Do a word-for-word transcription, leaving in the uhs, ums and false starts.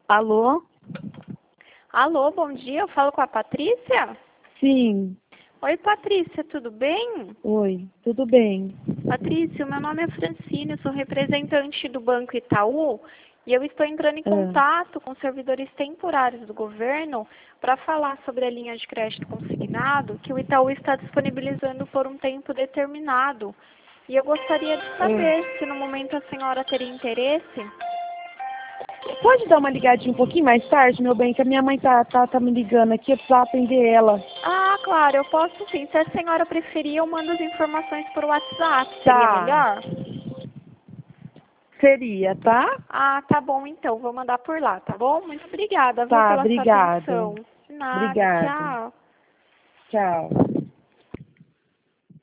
Alô? Alô, bom dia, eu falo com a Patrícia? Sim. Oi, Patrícia, tudo bem? Oi, tudo bem? Patrícia, o meu nome é Francine, eu sou representante do Banco Itaú e eu estou entrando em Ah. contato com servidores temporários do governo para falar sobre a linha de crédito consignado que o Itaú está disponibilizando por um tempo determinado. E eu gostaria de saber Ah. se no momento a senhora teria interesse. Pode dar uma ligadinha um pouquinho mais tarde, meu bem, que a minha mãe tá, tá, tá me ligando aqui, eu preciso atender ela. Ah, claro, eu posso sim. Se a senhora preferir, eu mando as informações por WhatsApp. Seria Tá. melhor? Seria, tá? Ah, tá bom então. Vou mandar por lá, tá bom? Muito obrigada, viu, Tá, pela sua obrigada. atenção. De nada, Obrigada. tchau. Tchau.